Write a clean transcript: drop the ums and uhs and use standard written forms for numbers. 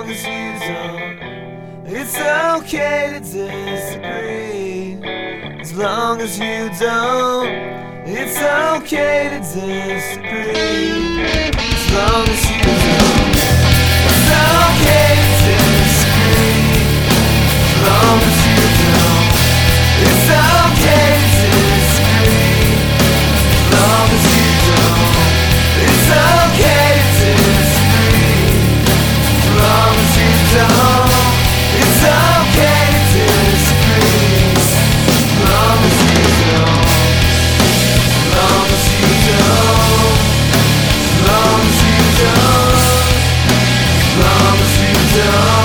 long as you don't, it's okay to disagree. As long as you don't, it's okay to disagree. As long as you don't, it's okay to disagree. As long as you don't, it's okay to disagree. As long as you don't, it's okay to disagree. As long as you don't, it's okay to disagree. As long as you don't, as long as you don't, as long as you don't, as long as you don't.